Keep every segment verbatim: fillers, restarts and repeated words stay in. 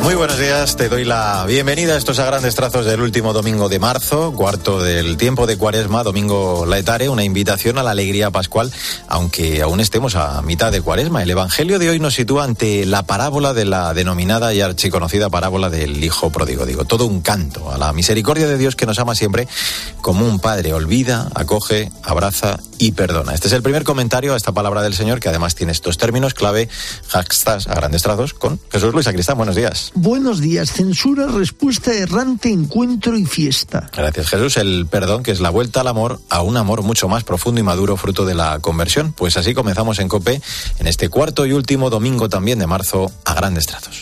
Muy buenos días, te doy la bienvenida a estos a grandes trazos del último domingo de marzo, cuarto del tiempo de Cuaresma, domingo laetare, una invitación a la alegría pascual, aunque aún estemos a mitad de Cuaresma. El Evangelio de hoy nos sitúa ante la parábola de la denominada y archiconocida parábola del Hijo Pródigo. Digo, todo un canto a la misericordia de Dios que nos ama siempre como un padre, olvida, acoge, abraza y perdona. Este es el primer comentario a esta palabra del Señor, que además tiene estos términos clave, hashtags a grandes trazos, con Jesús Luis Sacristán. Buenos días. Buenos días. Censura, respuesta errante, encuentro y fiesta. Gracias, Jesús. El perdón, que es la vuelta al amor, a un amor mucho más profundo y maduro, fruto de la conversión. Pues así comenzamos en COPE, en este cuarto y último domingo también de marzo, a grandes trazos.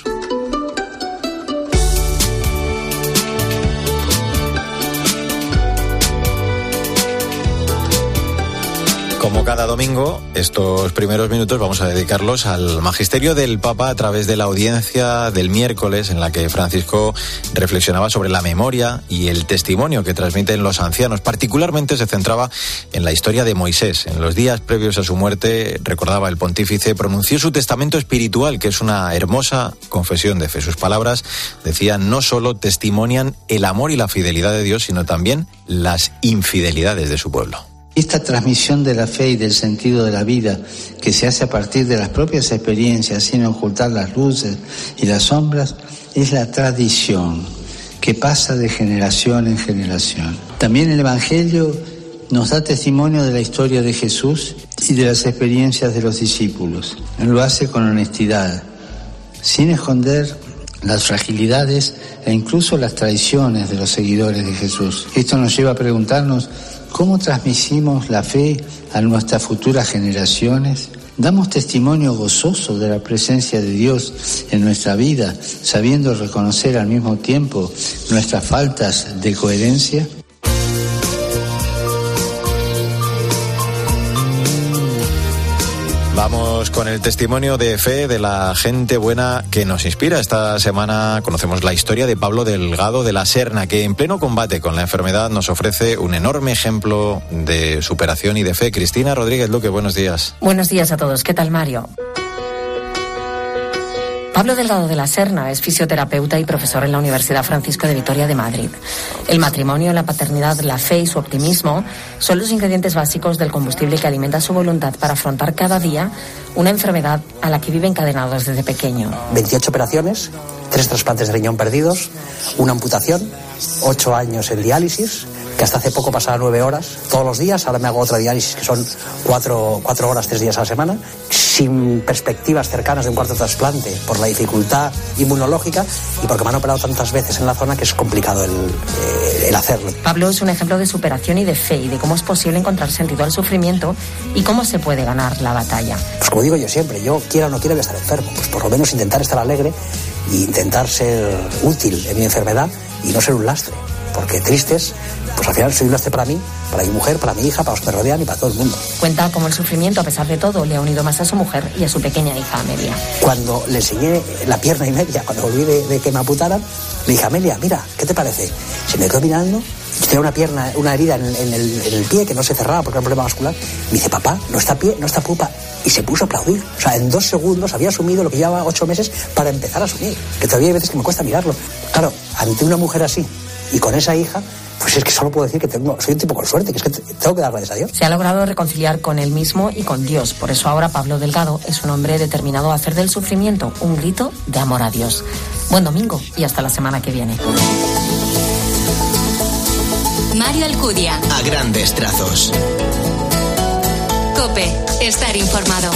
Como cada domingo, estos primeros minutos vamos a dedicarlos al magisterio del Papa a través de la audiencia del miércoles, en la que Francisco reflexionaba sobre la memoria y el testimonio que transmiten los ancianos. Particularmente se centraba en la historia de Moisés. En los días previos a su muerte, recordaba el pontífice, pronunció su testamento espiritual, que es una hermosa confesión de fe. Sus palabras, decía, no solo testimonian el amor y la fidelidad de Dios, sino también las infidelidades de su pueblo. Esta transmisión de la fe y del sentido de la vida, que se hace a partir de las propias experiencias sin ocultar las luces y las sombras, es la tradición que pasa de generación en generación. También el Evangelio nos da testimonio de la historia de Jesús y de las experiencias de los discípulos. Lo hace con honestidad, sin esconder las fragilidades e incluso las traiciones de los seguidores de Jesús. Esto nos lleva a preguntarnos: ¿cómo transmitimos la fe a nuestras futuras generaciones? ¿Damos testimonio gozoso de la presencia de Dios en nuestra vida, sabiendo reconocer al mismo tiempo nuestras faltas de coherencia? Vamos con el testimonio de fe de la gente buena que nos inspira. Esta semana conocemos la historia de Pablo Delgado de la Serna, que en pleno combate con la enfermedad nos ofrece un enorme ejemplo de superación y de fe. Cristina Rodríguez Luque, buenos días. Buenos días a todos. ¿Qué tal, Mario? Pablo Delgado de la Serna es fisioterapeuta y profesor en la Universidad Francisco de Vitoria de Madrid. El matrimonio, la paternidad, la fe y su optimismo son los ingredientes básicos del combustible que alimenta su voluntad para afrontar cada día una enfermedad a la que vive encadenado desde pequeño. veintiocho operaciones, tres trasplantes de riñón perdidos, una amputación, ocho años en diálisis, que hasta hace poco pasaba nueve horas todos los días. Ahora me hago otra diálisis que son cuatro, cuatro horas, tres días a la semana, sin perspectivas cercanas de un cuarto trasplante por la dificultad inmunológica y porque me han operado tantas veces en la zona que es complicado el, eh, el hacerlo. Pablo es un ejemplo de superación y de fe y de cómo es posible encontrar sentido al sufrimiento y cómo se puede ganar la batalla. Pues como digo yo siempre, yo quiera o no quiera voy a estar enfermo, pues por lo menos intentar estar alegre e intentar ser útil en mi enfermedad y no ser un lastre. Porque tristes, pues al final soy un lastre para mí, para mi mujer, para mi hija, para los que me rodean y para todo el mundo. Cuenta cómo el sufrimiento, a pesar de todo, le ha unido más a su mujer y a su pequeña hija Amelia. Cuando le enseñé la pierna y media, cuando volví de, de que me amputaran, le dije: Amelia, mira, ¿qué te parece? Se me quedó mirando, tenía una pierna, una herida en, en, el, en el pie que no se cerraba porque era un problema vascular. Me dice: papá, no está pie, no está pupa. Y se puso a aplaudir. O sea, en dos segundos había asumido lo que llevaba ocho meses para empezar a asumir. Que todavía hay veces que me cuesta mirarlo. Claro, ante una mujer así y con esa hija, pues es que solo puedo decir que tengo, soy un tipo con suerte, que es que tengo que dar gracias a Dios. Se ha logrado reconciliar con él mismo y con Dios. Por eso ahora Pablo Delgado es un hombre determinado a hacer del sufrimiento un grito de amor a Dios. Buen domingo y hasta la semana que viene. Mario Alcudia. A grandes trazos. COPE. Estar informado.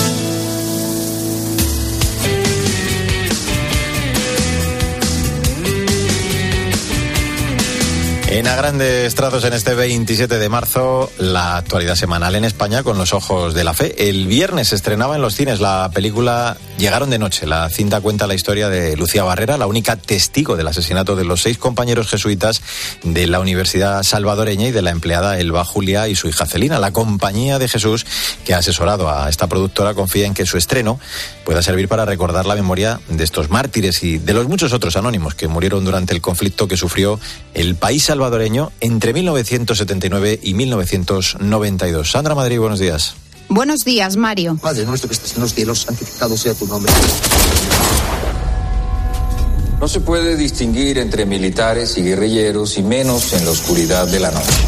En A Grandes Trazos, en este veintisiete de marzo, la actualidad semanal en España con los ojos de la fe. El viernes se estrenaba en los cines la película Llegaron de noche. La cinta cuenta la historia de Lucía Barrera, la única testigo del asesinato de los seis compañeros jesuitas de la Universidad Salvadoreña y de la empleada Elba Julia y su hija Celina. La Compañía de Jesús, que ha asesorado a esta productora, confía en que su estreno pueda servir para recordar la memoria de estos mártires y de los muchos otros anónimos que murieron durante el conflicto que sufrió el país salvadoreño entre mil novecientos setenta y nueve y mil novecientos noventa y dos. Sandra Madrid, buenos días. Buenos días, Mario. Padre nuestro que estás en los cielos, santificado sea tu nombre. No se puede distinguir entre militares y guerrilleros, y menos en la oscuridad de la noche.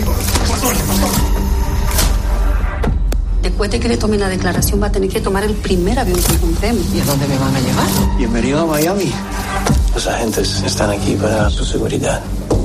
Después de que le tome la declaración, va a tener que tomar el primer avión que encontremos. ¿Y a dónde me van a llevar? Bienvenido a Miami. Los agentes están aquí para su seguridad.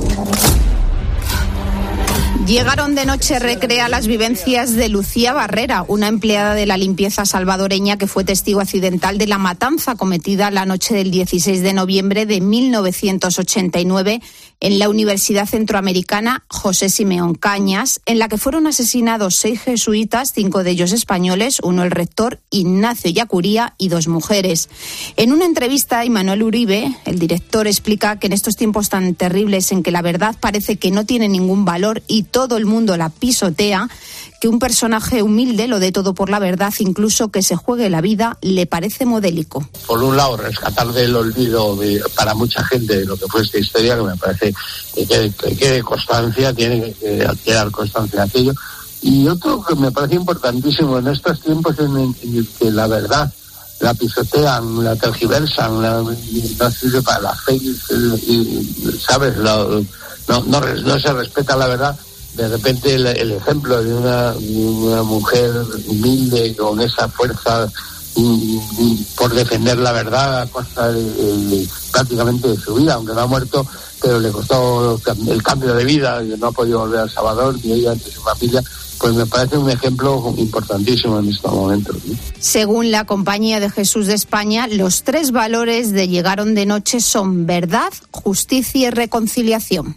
Llegaron de noche recrea las vivencias de Lucía Barrera, una empleada de la limpieza salvadoreña que fue testigo accidental de la matanza cometida la noche del dieciséis de noviembre de mil novecientos ochenta y nueve en la Universidad Centroamericana José Simeón Cañas, en la que fueron asesinados seis jesuitas, cinco de ellos españoles, uno el rector Ignacio Yacuría y dos mujeres. En una entrevista, Imanol Uribe, el director, explica que en estos tiempos tan terribles en que la verdad parece que no tiene ningún valor y todo el mundo la pisotea, que un personaje humilde lo dé todo por la verdad, incluso que se juegue la vida, le parece modélico. Por un lado, rescatar del olvido de, para mucha gente lo que fue esta historia, que me parece que quede, que quede constancia, tiene que quedar constancia de aquello. Y otro que me parece importantísimo en estos tiempos en, en, en el que la verdad la pisotean, la tergiversan, la, no sirve para la fe, y, y, ¿sabes? La, no, no, no se respeta la verdad. De repente el, el ejemplo de una, una mujer humilde con esa fuerza y, y por defender la verdad a costa de, de, prácticamente de su vida, aunque no ha muerto, pero le costó el cambio de vida y no ha podido volver a El Salvador, ni ella ni su familia, pues me parece un ejemplo importantísimo en estos momentos, ¿no? Según la Compañía de Jesús de España, los tres valores de Llegaron de noche son verdad, justicia y reconciliación.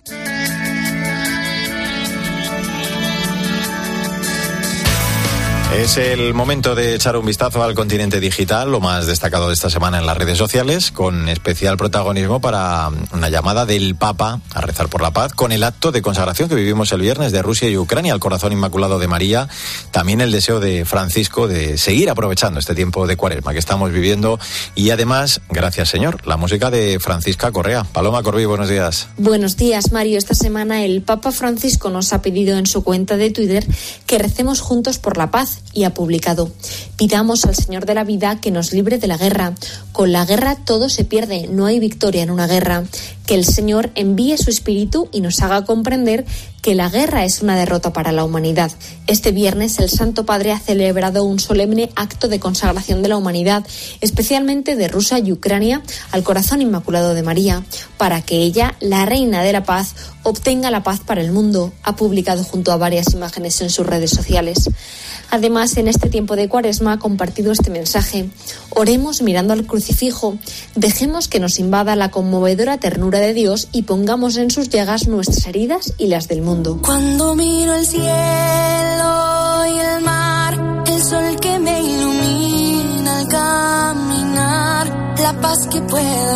Es el momento de echar un vistazo al continente digital, lo más destacado de esta semana en las redes sociales, con especial protagonismo para una llamada del Papa a rezar por la paz, con el acto de consagración que vivimos el viernes de Rusia y Ucrania al corazón inmaculado de María, también el deseo de Francisco de seguir aprovechando este tiempo de Cuaresma que estamos viviendo y además, gracias Señor, la música de Francisca Correa. Paloma Corbí, buenos días. Buenos días, Mario. Esta semana el Papa Francisco nos ha pedido en su cuenta de Twitter que recemos juntos por la paz y ha publicado: pidamos al Señor de la vida que nos libre de la guerra. Con la guerra todo se pierde, no hay victoria en una guerra. Que el Señor envíe su espíritu y nos haga comprender que la guerra es una derrota para la humanidad. Este viernes el Santo Padre ha celebrado un solemne acto de consagración de la humanidad, especialmente de Rusia y Ucrania, al corazón inmaculado de María, para que ella, la reina de la paz, obtenga la paz para el mundo. Ha publicado junto a varias imágenes en sus redes sociales. Además, en este tiempo de Cuaresma ha compartido este mensaje: oremos mirando al crucifijo, dejemos que nos invada la conmovedora ternura de Dios y pongamos en sus llagas nuestras heridas y las del mundo. Cuando miro el cielo y el mar, el sol que me ilumina al caminar, la paz que puedo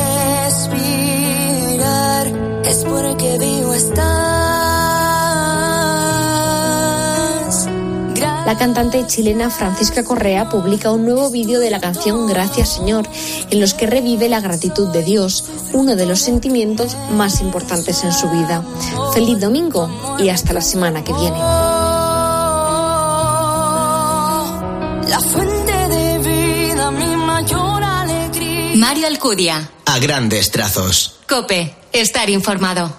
respirar, es porque vivo estás. La cantante chilena Francisca Correa publica un nuevo vídeo de la canción Gracias Señor, en los que revive la gratitud de Dios, uno de los sentimientos más importantes en su vida. Feliz domingo y hasta la semana que viene. La fuente de vida, mi mayor alegría. Mario Alcudia. A grandes trazos. COPE. Estar informado.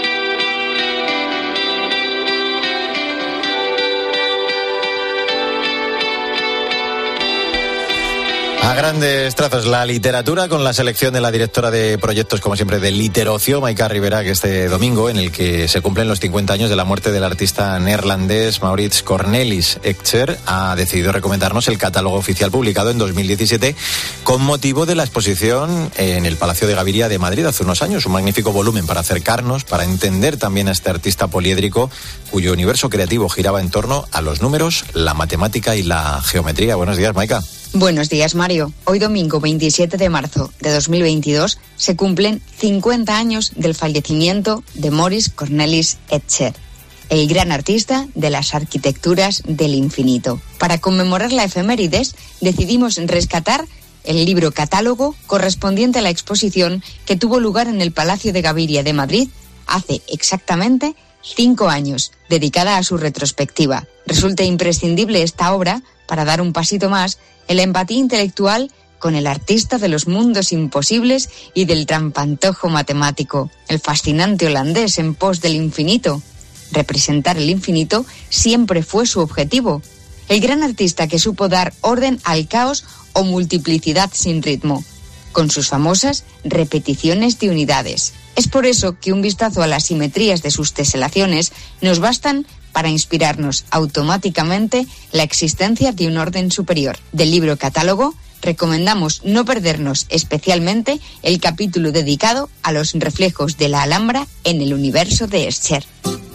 A grandes trazos, la literatura con la selección de la directora de proyectos, como siempre, de Literocio, Maika Rivera, que este domingo, en el que se cumplen los cincuenta años de la muerte del artista neerlandés Maurits Cornelis Escher, ha decidido recomendarnos el catálogo oficial publicado en dos mil diecisiete con motivo de la exposición en el Palacio de Gaviria de Madrid hace unos años. Un magnífico volumen para acercarnos, para entender también a este artista poliédrico cuyo universo creativo giraba en torno a los números, la matemática y la geometría. Buenos días, Maika. Buenos días, Mario. Hoy domingo veintisiete de marzo de dos mil veintidós se cumplen cincuenta años del fallecimiento de Maurits Cornelis Escher, el gran artista de las arquitecturas del infinito. Para conmemorar la efemérides, decidimos rescatar el libro catálogo correspondiente a la exposición que tuvo lugar en el Palacio de Gaviria de Madrid hace exactamente cinco años, dedicada a su retrospectiva. Resulta imprescindible esta obra para dar un pasito más en la empatía intelectual con el artista de los mundos imposibles y del trampantojo matemático, el fascinante holandés en pos del infinito. Representar el infinito siempre fue su objetivo. El gran artista que supo dar orden al caos o multiplicidad sin ritmo, con sus famosas repeticiones de unidades. Es por eso que un vistazo a las simetrías de sus teselaciones nos bastan para inspirarnos automáticamente la existencia de un orden superior. Del libro catálogo, recomendamos no perdernos especialmente el capítulo dedicado a los reflejos de la Alhambra en el universo de Escher.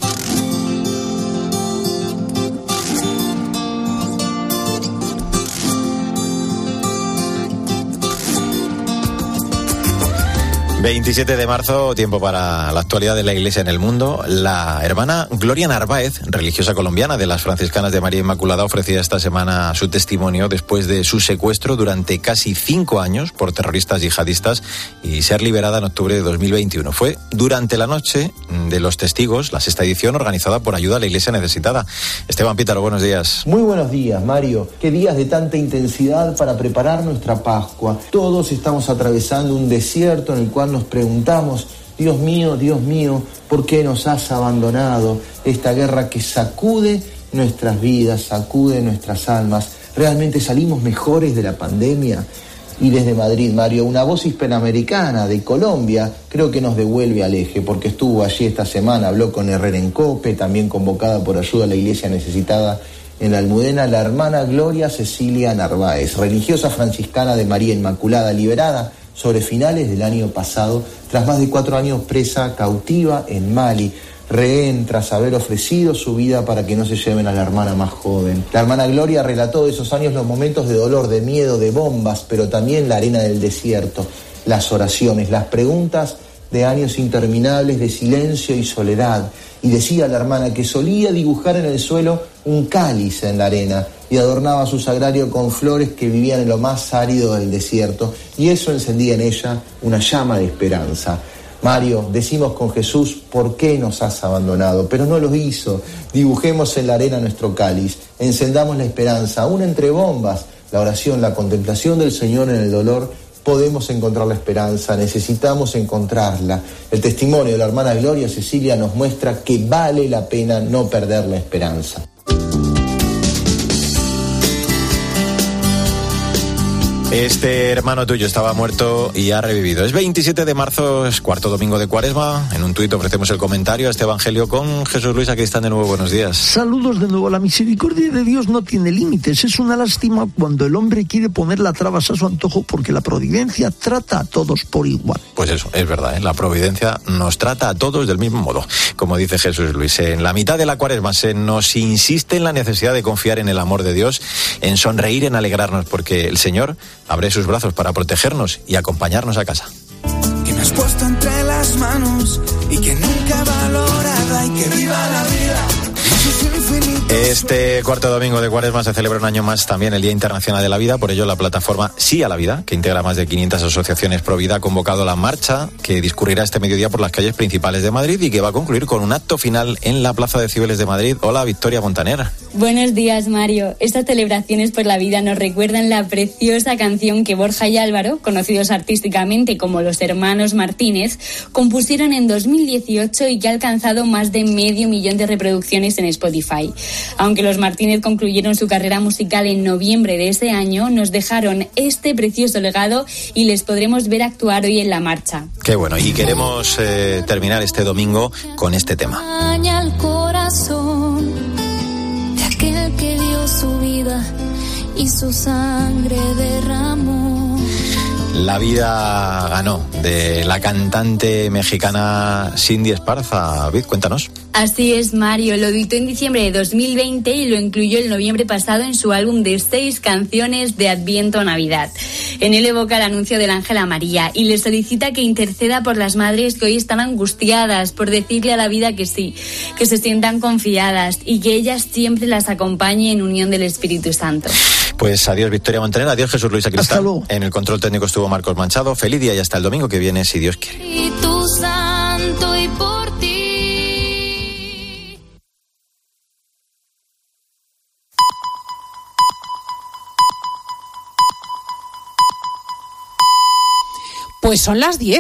veintisiete de marzo, tiempo para la actualidad de la Iglesia en el mundo. La hermana Gloria Narváez, religiosa colombiana de las franciscanas de María Inmaculada, ofrecía esta semana su testimonio después de su secuestro durante casi cinco años por terroristas yihadistas y ser liberada en octubre de dos mil veintiuno. Fue durante la noche de los testigos, la sexta edición organizada por Ayuda a la Iglesia Necesitada. Esteban Pítaro, buenos días. Muy buenos días, Mario. Qué días de tanta intensidad para preparar nuestra Pascua. Todos estamos atravesando un desierto en el cual nos preguntamos, Dios mío, Dios mío, ¿por qué nos has abandonado? Esta guerra que sacude nuestras vidas, sacude nuestras almas. ¿Realmente salimos mejores de la pandemia? Y desde Madrid, Mario, una voz hispanoamericana de Colombia creo que nos devuelve al eje, porque estuvo allí esta semana, habló con Herrera en Cope, también convocada por Ayuda a la Iglesia Necesitada en la Almudena, la hermana Gloria Cecilia Narváez, religiosa franciscana de María Inmaculada, liberada sobre finales del año pasado, tras más de cuatro años presa cautiva en Mali, rehén tras haber ofrecido su vida para que no se lleven a la hermana más joven. La hermana Gloria relató de esos años los momentos de dolor, de miedo, de bombas, pero también la arena del desierto, las oraciones, las preguntas de años interminables de silencio y soledad. Y decía la hermana que solía dibujar en el suelo un cáliz en la arena y adornaba su sagrario con flores que vivían en lo más árido del desierto, y eso encendía en ella una llama de esperanza. Mario, decimos con Jesús, ¿por qué nos has abandonado? Pero no lo hizo. Dibujemos en la arena nuestro cáliz, encendamos la esperanza, aún entre bombas, la oración, la contemplación del Señor en el dolor. Podemos encontrar la esperanza, necesitamos encontrarla. El testimonio de la hermana Gloria Cecilia nos muestra que vale la pena no perder la esperanza. Este hermano tuyo estaba muerto y ha revivido. Es veintisiete de marzo, es cuarto domingo de Cuaresma. En un tuit ofrecemos el comentario a este evangelio con Jesús Luis. Aquí están de nuevo, buenos días. Saludos de nuevo. La misericordia de Dios no tiene límites. Es una lástima cuando el hombre quiere poner las trabas a su antojo, porque la providencia trata a todos por igual. Pues eso, es verdad, ¿eh? La providencia nos trata a todos del mismo modo. Como dice Jesús Luis, en la mitad de la Cuaresma se nos insiste en la necesidad de confiar en el amor de Dios, en sonreír, en alegrarnos, porque el Señor abre sus brazos para protegernos y acompañarnos a casa. Que me has puesto entre las manos y que nunca he valorado, y que viva la vida. Este cuarto domingo de Cuaresma se celebra un año más también el Día Internacional de la Vida. Por ello, la plataforma Sí a la Vida, que integra más de quinientas asociaciones pro vida, ha convocado la marcha que discurrirá este mediodía por las calles principales de Madrid y que va a concluir con un acto final en la Plaza de Cibeles de Madrid. Hola, Victoria Montaner. Buenos días, Mario. Estas celebraciones por la vida nos recuerdan la preciosa canción que Borja y Álvaro, conocidos artísticamente como los hermanos Martínez, compusieron en dos mil dieciocho y que ha alcanzado más de medio millón de reproducciones en Spotify. Aunque los Martínez concluyeron su carrera musical en noviembre de ese año, nos dejaron este precioso legado y les podremos ver actuar hoy en la marcha. Qué bueno, y queremos eh, terminar este domingo con este tema. Al corazón de aquel que dio su vida y su sangre derramó. La vida ganó, de la cantante mexicana Cindy Esparza. Vid, cuéntanos. Así es, Mario. Lo editó en diciembre de dos mil veinte y lo incluyó el noviembre pasado en su álbum de seis canciones de Adviento Navidad. En él evoca el anuncio del ángel a María y le solicita que interceda por las madres que hoy están angustiadas, por decirle a la vida que sí, que se sientan confiadas y que ella siempre las acompañe en unión del Espíritu Santo. Pues adiós, Victoria Montaner, adiós, Jesús Luis Acristán. En el control técnico estuvo Marcos Manchado. Feliz día y hasta el domingo que viene, si Dios quiere. Y tu santo y por ti. Pues son las diez.